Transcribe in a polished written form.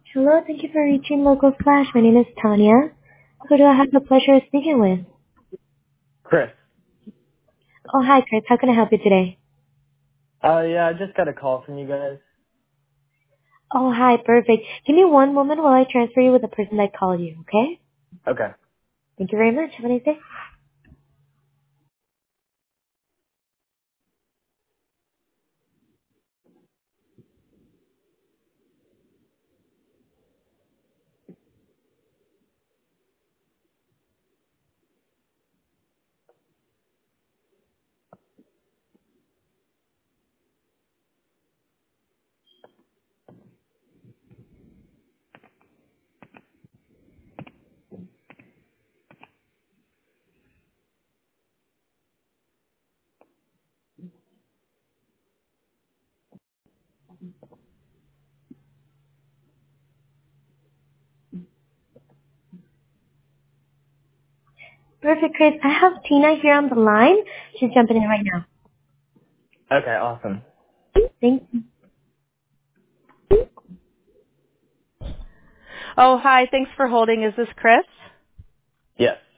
Hello, thank you for reaching Local Flash. My name is Tanya. Who do I have the pleasure of speaking with? Chris. Oh, hi, Chris. How can I help you today? Yeah, I just got a call from you guys. Oh, hi. Perfect. Give me one moment while I transfer you with the person that called you, okay? Okay. Thank you very much. Have a nice day. Perfect, Chris. I have Tina here on the line. She's jumping in right now. Okay, awesome. Thank you. Oh, hi. Thanks for holding. Is this Chris? Yes.